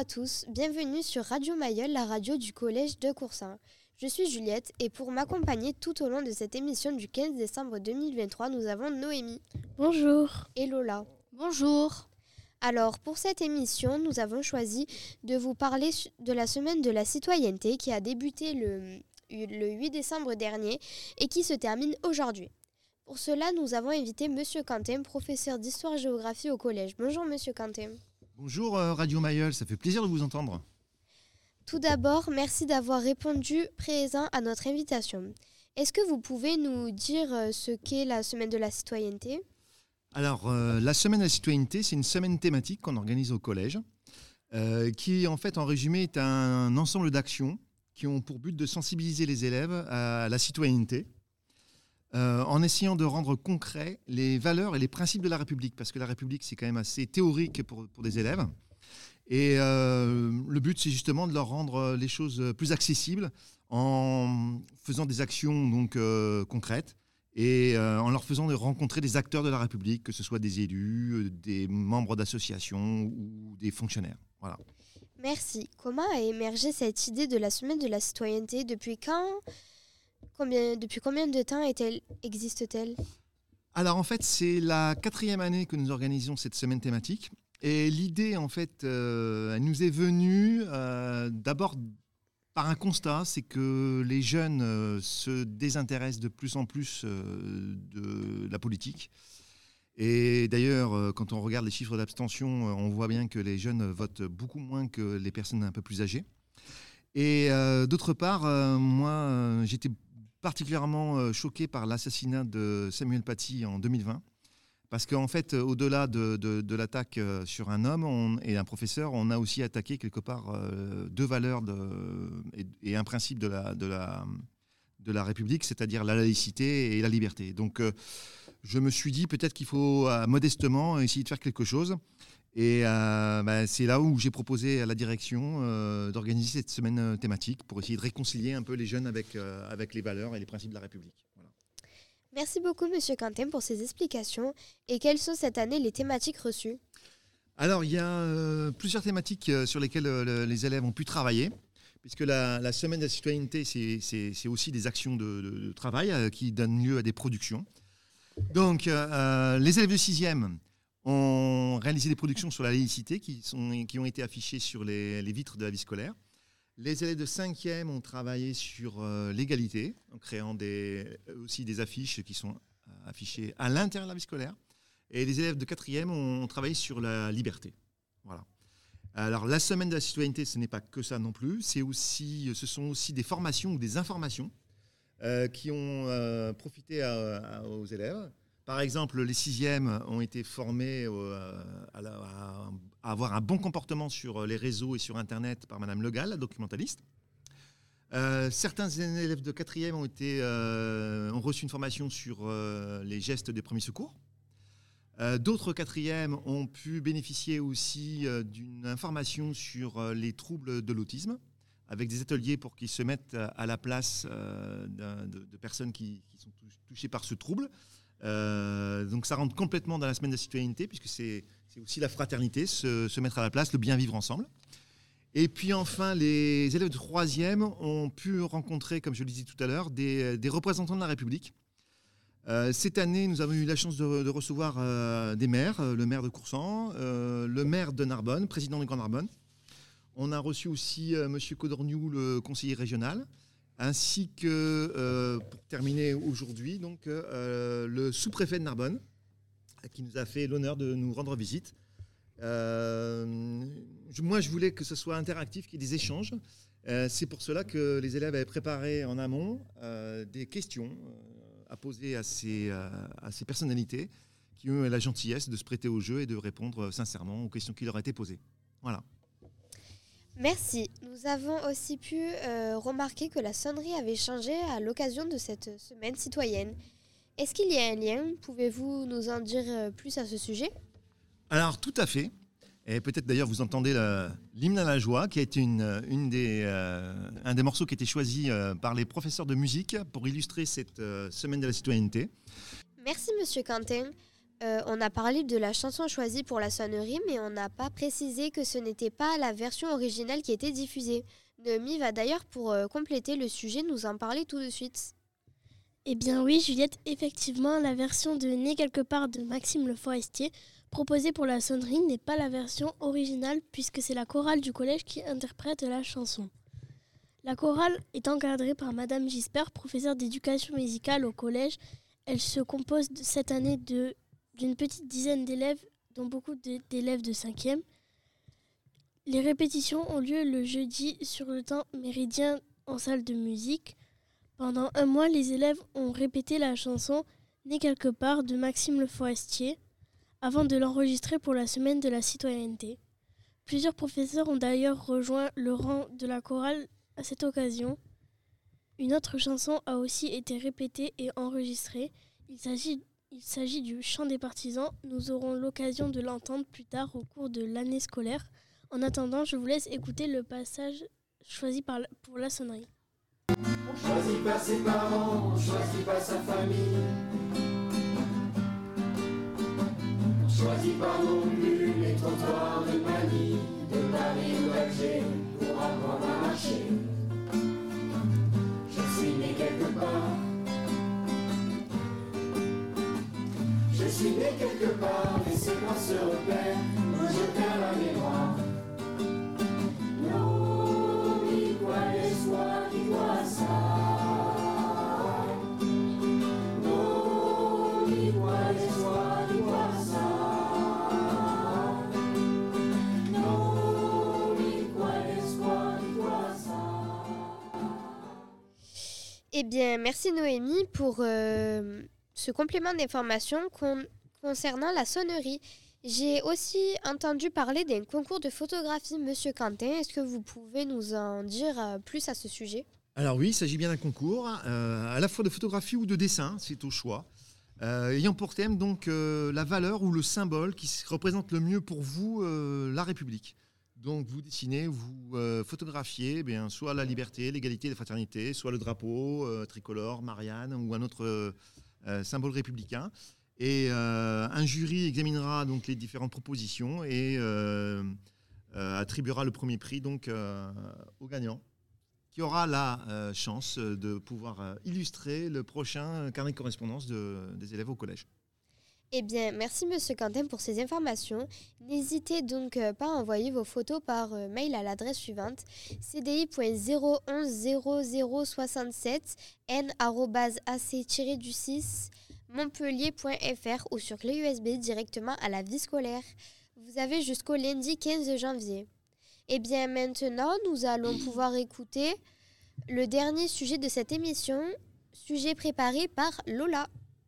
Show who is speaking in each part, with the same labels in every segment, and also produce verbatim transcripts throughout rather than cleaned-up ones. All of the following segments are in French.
Speaker 1: à tous, bienvenue sur Radio Mayol, la radio du collège de Coursin. Je suis Juliette et pour m'accompagner tout au long de cette émission du quinze décembre deux mille vingt-trois, nous avons Noémie.
Speaker 2: Bonjour.
Speaker 1: Et Lola.
Speaker 2: Bonjour.
Speaker 1: Alors, pour cette émission, nous avons choisi de vous parler de la semaine de la citoyenneté qui a débuté le, le huit décembre dernier et qui se termine aujourd'hui. Pour cela, nous avons invité Monsieur Quentin, professeur d'histoire-géographie au collège. Bonjour Monsieur Quentin.
Speaker 3: Bonjour euh, Radio Mayol, ça fait plaisir de vous entendre.
Speaker 1: Tout d'abord, merci d'avoir répondu présent à notre invitation. Est-ce que vous pouvez nous dire ce qu'est la semaine de la citoyenneté ?
Speaker 3: Alors, euh, la semaine de la citoyenneté, c'est une semaine thématique qu'on organise au collège, euh, qui en fait, en résumé, est un ensemble d'actions qui ont pour but de sensibiliser les élèves à la citoyenneté, euh, en essayant de rendre concrets les valeurs et les principes de la République, parce que la République, c'est quand même assez théorique pour, pour des élèves. Et euh, le but, c'est justement de leur rendre les choses plus accessibles en faisant des actions donc, euh, concrètes et euh, en leur faisant rencontrer des acteurs de la République, que ce soit des élus, des membres d'associations ou des fonctionnaires. Voilà.
Speaker 1: Merci. Comment a émergé cette idée de la semaine de la citoyenneté ? Depuis quand ? Combien, depuis combien de temps est-elle, existe-t-elle ?
Speaker 3: Alors en fait, c'est la quatrième année que nous organisons cette semaine thématique. Et l'idée, en fait, euh, elle nous est venue euh, d'abord par un constat, c'est que les jeunes euh, se désintéressent de plus en plus euh, de la politique. Et d'ailleurs, euh, quand on regarde les chiffres d'abstention, euh, on voit bien que les jeunes votent beaucoup moins que les personnes un peu plus âgées. Et euh, d'autre part, euh, moi, euh, j'étais particulièrement euh, choqué par l'assassinat de Samuel Paty en deux mille vingt. Parce qu'en fait, au-delà de, de, de l'attaque sur un homme on, et un professeur, on a aussi attaqué quelque part euh, deux valeurs de, et, et un principe de la, de la, de la République, c'est-à-dire la laïcité et la liberté. Donc, euh, je me suis dit peut-être qu'il faut euh, modestement essayer de faire quelque chose. Et euh, bah, c'est là où j'ai proposé à la direction euh, d'organiser cette semaine thématique pour essayer de réconcilier un peu les jeunes avec, euh, avec les valeurs et les principes de la République. Voilà.
Speaker 1: Merci beaucoup, Monsieur Quentin, pour ces explications. Et quelles sont cette année les thématiques reçues ?
Speaker 3: Alors, il y a euh, plusieurs thématiques euh, sur lesquelles euh, les élèves ont pu travailler, puisque la, la semaine de la citoyenneté, c'est, c'est, c'est aussi des actions de, de, de travail euh, qui donnent lieu à des productions. Donc, euh, les élèves de sixième ont réalisé des productions sur la laïcité qui, sont, qui ont été affichées sur les, les vitres de la vie scolaire. Les élèves de cinquième ont travaillé sur euh, l'égalité, en créant des, aussi des affiches qui sont euh, affichées à l'intérieur de la vie scolaire. Et les élèves de quatrième ont travaillé sur la liberté. Voilà. Alors, la semaine de la citoyenneté, ce n'est pas que ça non plus. C'est aussi, ce sont aussi des formations ou des informations euh, qui ont euh, profité à, à, aux élèves. Par exemple, les sixièmes ont été formés euh, à, la, à, à avoir un bon comportement sur les réseaux et sur Internet par Madame Legal, la documentaliste. Euh, certains élèves de quatrième ont, été, euh, ont reçu une formation sur euh, les gestes des premiers secours. Euh, d'autres quatrièmes ont pu bénéficier aussi euh, d'une information sur euh, les troubles de l'autisme, avec des ateliers pour qu'ils se mettent à la place euh, de, de personnes qui, qui sont touchées par ce trouble. Euh, donc ça rentre complètement dans la semaine de la citoyenneté, puisque c'est, c'est aussi la fraternité, se, se mettre à la place, le bien vivre ensemble. Et puis enfin, les élèves de troisième ont pu rencontrer, comme je le disais tout à l'heure, des, des représentants de la République. Euh, cette année, nous avons eu la chance de, de recevoir euh, des maires, euh, le maire de Coursan, euh, le maire de Narbonne, président de Grand Narbonne. On a reçu aussi euh, M. Codorniou, le conseiller régional, ainsi que, euh, pour terminer aujourd'hui, donc, euh, le sous-préfet de Narbonne, qui nous a fait l'honneur de nous rendre visite. Euh, je, moi, je voulais que ce soit interactif, qu'il y ait des échanges. Euh, c'est pour cela que les élèves avaient préparé en amont euh, des questions euh, à poser à ces, euh, à ces personnalités qui ont eu la gentillesse de se prêter au jeu et de répondre sincèrement aux questions qui leur étaient posées. Voilà.
Speaker 1: Merci. Nous avons aussi pu euh, remarquer que la sonnerie avait changé à l'occasion de cette semaine citoyenne. Est-ce qu'il y a un lien ? Pouvez-vous nous en dire plus à ce sujet ?
Speaker 3: Alors, tout à fait. Et peut-être d'ailleurs vous entendez le, l'hymne à la joie, qui a été une, une des, euh, un des morceaux qui a été choisi euh, par les professeurs de musique pour illustrer cette euh, semaine de la citoyenneté.
Speaker 1: Merci Monsieur Quentin. euh, on a parlé de la chanson choisie pour la sonnerie, mais on n'a pas précisé que ce n'était pas la version originale qui était diffusée. Noémie va d'ailleurs, pour euh, compléter le sujet, nous en parler tout de suite.
Speaker 2: Eh bien oui, Juliette, effectivement, la version de Né quelque part de Maxime Le Forestier, proposée pour la sonnerie, n'est pas la version originale puisque c'est la chorale du collège qui interprète la chanson. La chorale est encadrée par Madame Gisper, professeure d'éducation musicale au collège. Elle se compose de, cette année de, d'une petite dizaine d'élèves, dont beaucoup de, d'élèves de cinquième. Les répétitions ont lieu le jeudi sur le temps méridien en salle de musique. Pendant un mois, les élèves ont répété la chanson « Né quelque part » de Maxime Le Forestier avant de l'enregistrer pour la semaine de la citoyenneté. Plusieurs professeurs ont d'ailleurs rejoint le rang de la chorale à cette occasion. Une autre chanson a aussi été répétée et enregistrée. Il s'agit, il s'agit du chant des partisans. Nous aurons l'occasion de l'entendre plus tard au cours de l'année scolaire. En attendant, je vous laisse écouter le passage choisi par la, pour la sonnerie.
Speaker 4: On choisit pas ses parents, on choisit pas sa famille. On choisit pas non plus les trottoirs de Manille, de Paris ou d'Alger pour apprendre à marcher. Je suis né quelque part. Je suis né quelque part, laissez-moi ce repère où je perds la mémoire. Non, ni quoi les soirs qui doit ça. Non, ni quoi les soirs qui doit ça. Non, ni quoi les soirs qui doit ça.
Speaker 1: Eh bien, merci Noémie pour euh, ce complément d'information con- concernant la sonnerie. J'ai aussi entendu parler d'un concours de photographie. Monsieur Quentin, est-ce que vous pouvez nous en dire euh, plus à ce sujet ?
Speaker 3: Alors oui, il s'agit bien d'un concours, euh, à la fois de photographie ou de dessin, c'est au choix, euh, ayant pour thème donc euh, la valeur ou le symbole qui représente le mieux pour vous euh, la République. Donc vous dessinez, vous euh, photographiez eh bien, soit la liberté, l'égalité, la fraternité, soit le drapeau euh, tricolore, Marianne ou un autre euh, euh, symbole républicain. Et euh, un jury examinera donc les différentes propositions et euh, euh, attribuera le premier prix donc euh, au gagnant, qui aura la euh, chance de pouvoir euh, illustrer le prochain carnet de correspondance de, des élèves au collège.
Speaker 1: Eh bien, merci Monsieur Quentin pour ces informations. N'hésitez donc euh, pas à envoyer vos photos par euh, mail à l'adresse suivante c d i point zéro un zéro zéro soixante-sept n arobase a c tiret six montpellier point f r ou sur clé U S B directement à la vie scolaire. Vous avez jusqu'au lundi quinze janvier. Et bien maintenant, nous allons pouvoir écouter le dernier sujet de cette émission, sujet préparé par Lola.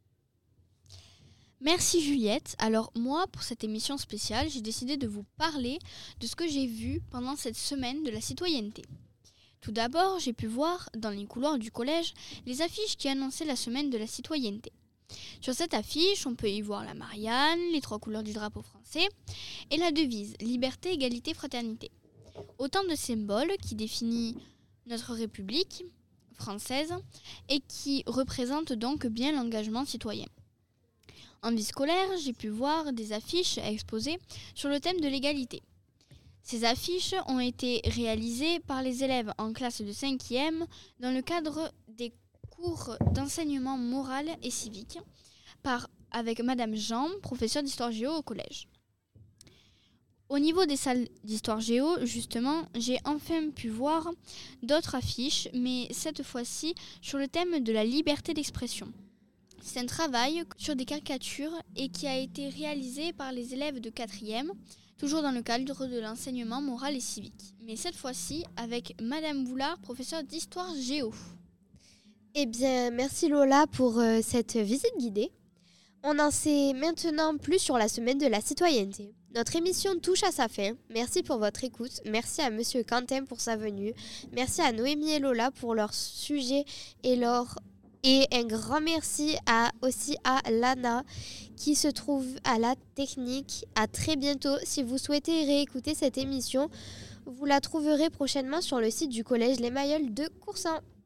Speaker 5: Merci Juliette. Alors moi, pour cette émission spéciale, j'ai décidé de vous parler de ce que j'ai vu pendant cette semaine de la citoyenneté. Tout d'abord, j'ai pu voir dans les couloirs du collège les affiches qui annonçaient la semaine de la citoyenneté. Sur cette affiche, on peut y voir la Marianne, les trois couleurs du drapeau français et la devise « Liberté, égalité, fraternité ». Autant de symboles qui définissent notre République française et qui représentent donc bien l'engagement citoyen. En vie scolaire, j'ai pu voir des affiches exposées sur le thème de l'égalité. Ces affiches ont été réalisées par les élèves en classe de cinquième dans le cadre des cours d'enseignement moral et civique par, avec Madame Jean, professeure d'histoire géo au collège. Au niveau des salles d'histoire géo, justement, j'ai enfin pu voir d'autres affiches, mais cette fois-ci sur le thème de la liberté d'expression. C'est un travail sur des caricatures et qui a été réalisé par les élèves de quatrième, toujours dans le cadre de l'enseignement moral et civique. Mais cette fois-ci avec Madame Boulard, professeure d'histoire géo.
Speaker 1: Eh bien, merci Lola pour euh, cette visite guidée. On en sait maintenant plus sur la semaine de la citoyenneté. Notre émission touche à sa fin. Merci pour votre écoute. Merci à Monsieur Quentin pour sa venue. Merci à Noémie et Lola pour leur sujet et leur... Et un grand merci à, aussi à Lana qui se trouve à la technique. À très bientôt. Si vous souhaitez réécouter cette émission, vous la trouverez prochainement sur le site du collège Les Mailleuls de Coursan.